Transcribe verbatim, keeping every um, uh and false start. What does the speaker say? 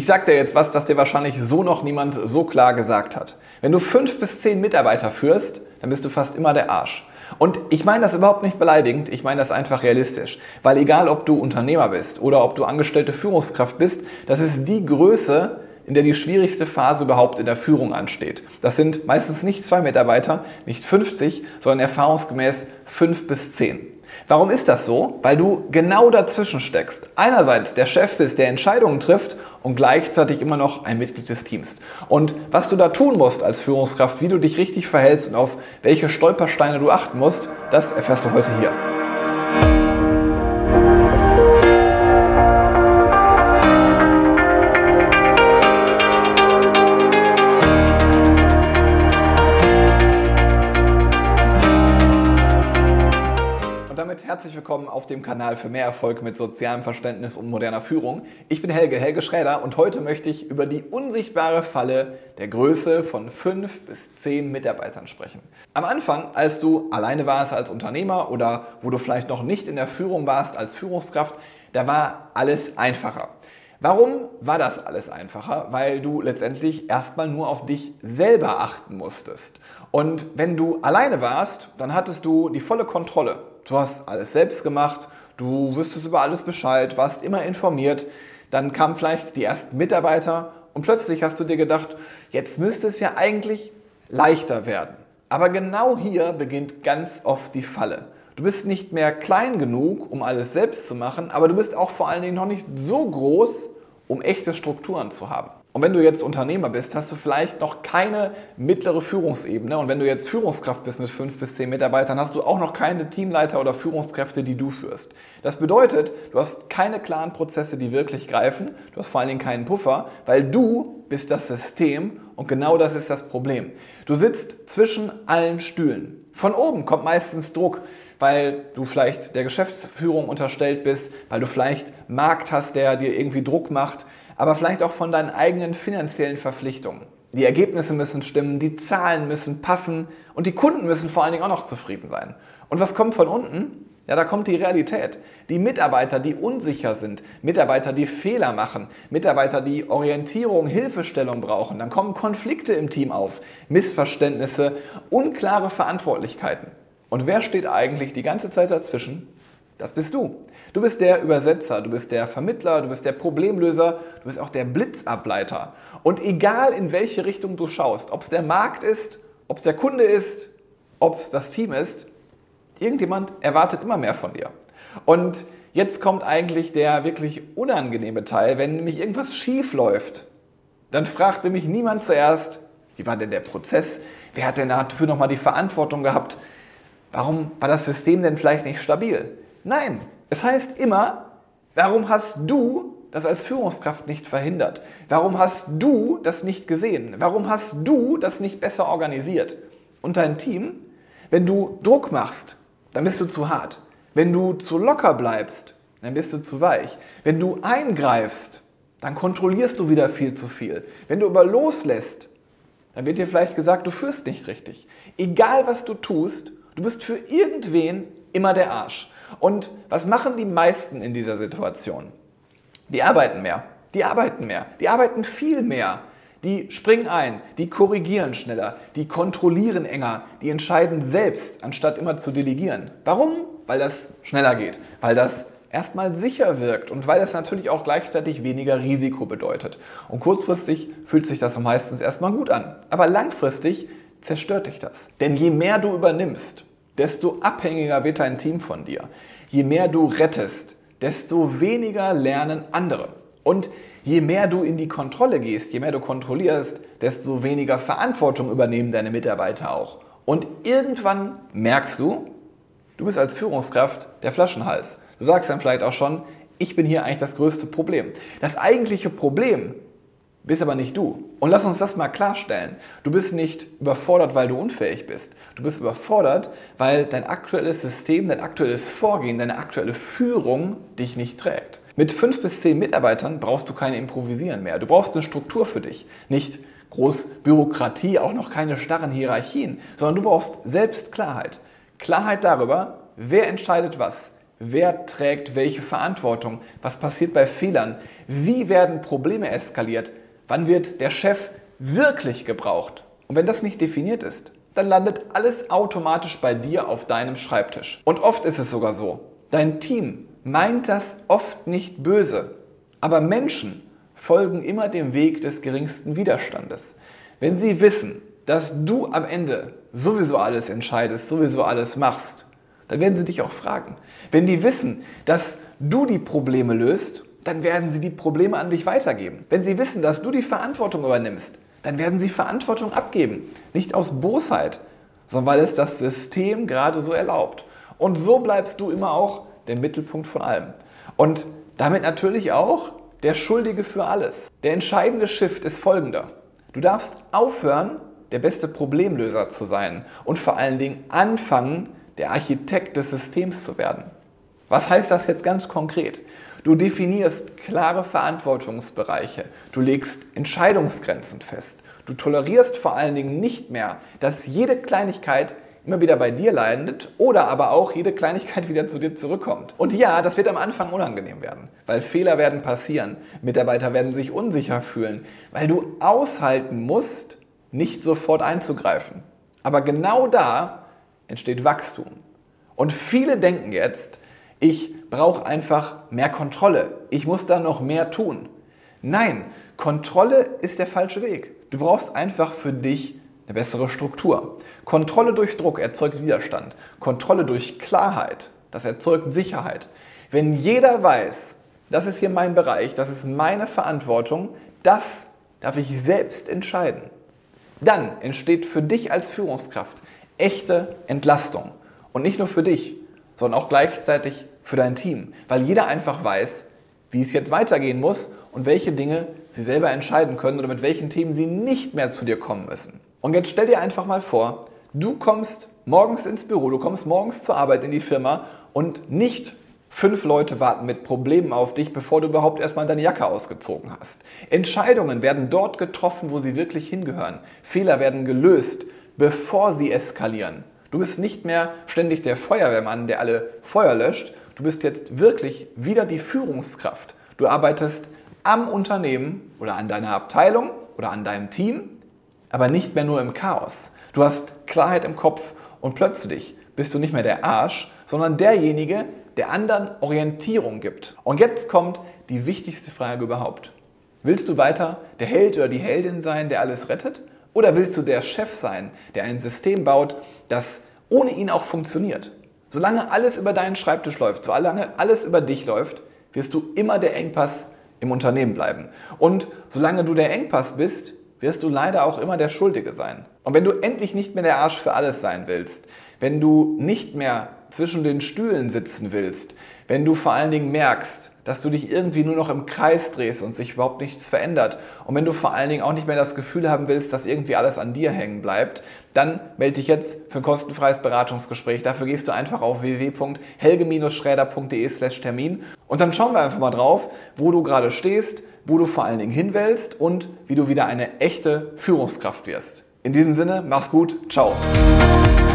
Ich sage dir jetzt was, das dir wahrscheinlich so noch niemand so klar gesagt hat. Wenn du fünf bis zehn Mitarbeiter führst, dann bist du fast immer der Arsch. Und ich meine das überhaupt nicht beleidigend, ich meine das einfach realistisch. Weil egal, ob du Unternehmer bist oder ob du angestellte Führungskraft bist, das ist die Größe, in der die schwierigste Phase überhaupt in der Führung ansteht. Das sind meistens nicht zwei Mitarbeiter, nicht fünfzig, sondern erfahrungsgemäß fünf bis zehn. Warum ist das so? Weil du genau dazwischen steckst. Einerseits der Chef bist, der Entscheidungen trifft und gleichzeitig immer noch ein Mitglied des Teams. Und was du da tun musst als Führungskraft, wie du dich richtig verhältst und auf welche Stolpersteine du achten musst, das erfährst du heute hier. Herzlich willkommen auf dem Kanal für mehr Erfolg mit sozialem Verständnis und moderner Führung. Ich bin Helge, Helge Schräder, und heute möchte ich über die unsichtbare Falle der Größe von fünf bis zehn Mitarbeitern sprechen. Am Anfang, als du alleine warst als Unternehmer oder wo du vielleicht noch nicht in der Führung warst als Führungskraft, da war alles einfacher. Warum war das alles einfacher? Weil du letztendlich erstmal nur auf dich selber achten musstest. Und wenn du alleine warst, dann hattest du die volle Kontrolle. Du hast alles selbst gemacht, du wusstest über alles Bescheid, warst immer informiert. Dann kamen vielleicht die ersten Mitarbeiter und plötzlich hast du dir gedacht, jetzt müsste es ja eigentlich leichter werden. Aber genau hier beginnt ganz oft die Falle. Du bist nicht mehr klein genug, um alles selbst zu machen, aber du bist auch vor allen Dingen noch nicht so groß, um echte Strukturen zu haben. Und wenn du jetzt Unternehmer bist, hast du vielleicht noch keine mittlere Führungsebene. Und wenn du jetzt Führungskraft bist mit fünf bis zehn Mitarbeitern, hast du auch noch keine Teamleiter oder Führungskräfte, die du führst. Das bedeutet, du hast keine klaren Prozesse, die wirklich greifen. Du hast vor allen Dingen keinen Puffer, weil du bist das System und genau das ist das Problem. Du sitzt zwischen allen Stühlen. Von oben kommt meistens Druck, weil du vielleicht der Geschäftsführung unterstellt bist, weil du vielleicht Markt hast, der dir irgendwie Druck macht, aber vielleicht auch von deinen eigenen finanziellen Verpflichtungen. Die Ergebnisse müssen stimmen, die Zahlen müssen passen und die Kunden müssen vor allen Dingen auch noch zufrieden sein. Und was kommt von unten? Ja, da kommt die Realität. Die Mitarbeiter, die unsicher sind, Mitarbeiter, die Fehler machen, Mitarbeiter, die Orientierung, Hilfestellung brauchen. Dann kommen Konflikte im Team auf, Missverständnisse, unklare Verantwortlichkeiten. Und wer steht eigentlich die ganze Zeit dazwischen? Das bist du. Du bist der Übersetzer, du bist der Vermittler, du bist der Problemlöser, du bist auch der Blitzableiter. Und egal in welche Richtung du schaust, ob es der Markt ist, ob es der Kunde ist, ob es das Team ist, irgendjemand erwartet immer mehr von dir. Und jetzt kommt eigentlich der wirklich unangenehme Teil, wenn nämlich irgendwas schief läuft. Dann fragt nämlich niemand zuerst, wie war denn der Prozess? Wer hat denn dafür nochmal die Verantwortung gehabt? Warum war das System denn vielleicht nicht stabil? Nein, es heißt immer, warum hast du das als Führungskraft nicht verhindert? Warum hast du das nicht gesehen? Warum hast du das nicht besser organisiert? Und dein Team, wenn du Druck machst, dann bist du zu hart. Wenn du zu locker bleibst, dann bist du zu weich. Wenn du eingreifst, dann kontrollierst du wieder viel zu viel. Wenn du aber loslässt, dann wird dir vielleicht gesagt, du führst nicht richtig. Egal was du tust, du bist für irgendwen immer der Arsch. Und was machen die meisten in dieser Situation? Die arbeiten mehr, die arbeiten mehr, die arbeiten viel mehr. Die springen ein, die korrigieren schneller, die kontrollieren enger, die entscheiden selbst, anstatt immer zu delegieren. Warum? Weil das schneller geht, weil das erstmal sicher wirkt und weil das natürlich auch gleichzeitig weniger Risiko bedeutet. Und kurzfristig fühlt sich das meistens erstmal gut an, aber langfristig zerstört dich das. Denn je mehr du übernimmst, desto abhängiger wird dein Team von dir. Je mehr du rettest, desto weniger lernen andere. Und je mehr du in die Kontrolle gehst, je mehr du kontrollierst, desto weniger Verantwortung übernehmen deine Mitarbeiter auch. Und irgendwann merkst du, du bist als Führungskraft der Flaschenhals. Du sagst dann vielleicht auch schon, ich bin hier eigentlich das größte Problem. Das eigentliche Problem bist aber nicht du. Und lass uns das mal klarstellen. Du bist nicht überfordert, weil du unfähig bist. Du bist überfordert, weil dein aktuelles System, dein aktuelles Vorgehen, deine aktuelle Führung dich nicht trägt. Mit fünf bis zehn Mitarbeitern brauchst du keine Improvisieren mehr. Du brauchst eine Struktur für dich. Nicht groß Bürokratie, auch noch keine starren Hierarchien, sondern du brauchst selbst Klarheit. Klarheit darüber, wer entscheidet was, Wer trägt welche Verantwortung? Was passiert bei Fehlern? Wie werden Probleme eskaliert? Wann wird der Chef wirklich gebraucht? Und wenn das nicht definiert ist, dann landet alles automatisch bei dir auf deinem Schreibtisch. Und oft ist es sogar so, dein Team meint das oft nicht böse, aber Menschen folgen immer dem Weg des geringsten Widerstandes. Wenn sie wissen, dass du am Ende sowieso alles entscheidest, sowieso alles machst, dann werden sie dich auch fragen. Wenn die wissen, dass du die Probleme löst, dann werden sie die Probleme an dich weitergeben. Wenn sie wissen, dass du die Verantwortung übernimmst, dann werden sie Verantwortung abgeben. Nicht aus Bosheit, sondern weil es das System gerade so erlaubt. Und so bleibst du immer auch der Mittelpunkt von allem. Und damit natürlich auch der Schuldige für alles. Der entscheidende Shift ist folgender. Du darfst aufhören, der beste Problemlöser zu sein und vor allen Dingen anfangen, der Architekt des Systems zu werden. Was heißt das jetzt ganz konkret? Du definierst klare Verantwortungsbereiche, du legst Entscheidungsgrenzen fest, du tolerierst vor allen Dingen nicht mehr, dass jede Kleinigkeit immer wieder bei dir landet oder aber auch jede Kleinigkeit wieder zu dir zurückkommt. Und ja, das wird am Anfang unangenehm werden, weil Fehler werden passieren, Mitarbeiter werden sich unsicher fühlen, weil du aushalten musst, nicht sofort einzugreifen. Aber genau da entsteht Wachstum. Und viele denken jetzt, ich brauche einfach mehr Kontrolle, ich muss da noch mehr tun. Nein, Kontrolle ist der falsche Weg. Du brauchst einfach für dich eine bessere Struktur. Kontrolle durch Druck erzeugt Widerstand. Kontrolle durch Klarheit, das erzeugt Sicherheit. Wenn jeder weiß, das ist hier mein Bereich, das ist meine Verantwortung, das darf ich selbst entscheiden, dann entsteht für dich als Führungskraft echte Entlastung. Und nicht nur für dich, sondern auch gleichzeitig für dein Team. Weil jeder einfach weiß, wie es jetzt weitergehen muss und welche Dinge sie selber entscheiden können oder mit welchen Themen sie nicht mehr zu dir kommen müssen. Und jetzt stell dir einfach mal vor, du kommst morgens ins Büro, du kommst morgens zur Arbeit in die Firma und nicht fünf Leute warten mit Problemen auf dich, bevor du überhaupt erstmal deine Jacke ausgezogen hast. Entscheidungen werden dort getroffen, wo sie wirklich hingehören. Fehler werden gelöst, bevor sie eskalieren. Du bist nicht mehr ständig der Feuerwehrmann, der alle Feuer löscht. Du bist jetzt wirklich wieder die Führungskraft. Du arbeitest am Unternehmen oder an deiner Abteilung oder an deinem Team, aber nicht mehr nur im Chaos. Du hast Klarheit im Kopf und plötzlich bist du nicht mehr der Arsch, sondern derjenige, der anderen Orientierung gibt. Und jetzt kommt die wichtigste Frage überhaupt. Willst du weiter der Held oder die Heldin sein, der alles rettet? Oder willst du der Chef sein, der ein System baut, das ohne ihn auch funktioniert? Solange alles über deinen Schreibtisch läuft, solange alles über dich läuft, wirst du immer der Engpass im Unternehmen bleiben. Und solange du der Engpass bist, wirst du leider auch immer der Schuldige sein. Und wenn du endlich nicht mehr der Arsch für alles sein willst, wenn du nicht mehr zwischen den Stühlen sitzen willst, wenn du vor allen Dingen merkst, dass du dich irgendwie nur noch im Kreis drehst und sich überhaupt nichts verändert und wenn du vor allen Dingen auch nicht mehr das Gefühl haben willst, dass irgendwie alles an dir hängen bleibt, dann melde dich jetzt für ein kostenfreies Beratungsgespräch. Dafür gehst du einfach auf w w w punkt helge schräder punkt de slash Termin und dann schauen wir einfach mal drauf, wo du gerade stehst, wo du vor allen Dingen hin willst und wie du wieder eine echte Führungskraft wirst. In diesem Sinne, mach's gut, ciao.